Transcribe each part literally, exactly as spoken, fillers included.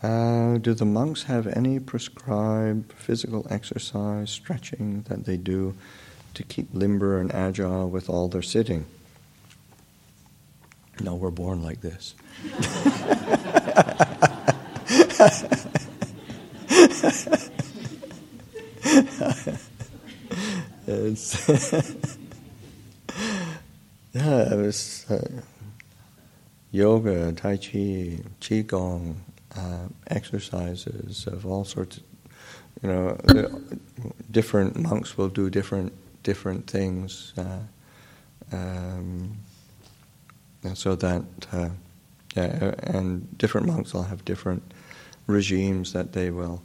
Uh, do the monks have any prescribed physical exercise, stretching that they do to keep limber and agile with all their sitting? No, we're born like this. It's yeah, it was uh, yoga, tai chi, qigong, uh, exercises of all sorts. Of, you know, the, different monks will do different different things, uh, um, so that uh, yeah, and different monks will have different regimes that they will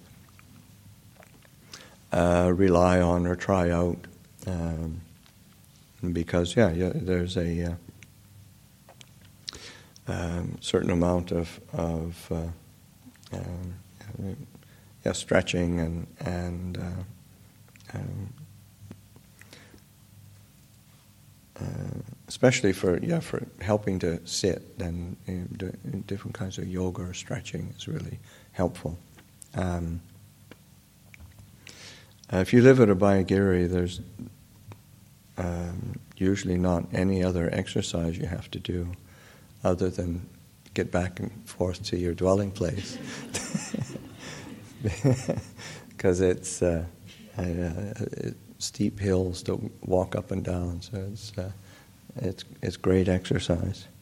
uh, rely on or try out. Um, because yeah, yeah, there's a uh, um, certain amount of of uh, um, yeah, stretching and and uh, um, uh, especially for yeah for helping to sit, and you know, do, different kinds of yoga or stretching is really helpful. Um, uh, if you live at Abhayagiri, there's Um, usually not any other exercise you have to do other than get back and forth to your dwelling place. Because it's uh, uh, it, steep hills to walk up and down, so it's uh, it's it's great exercise.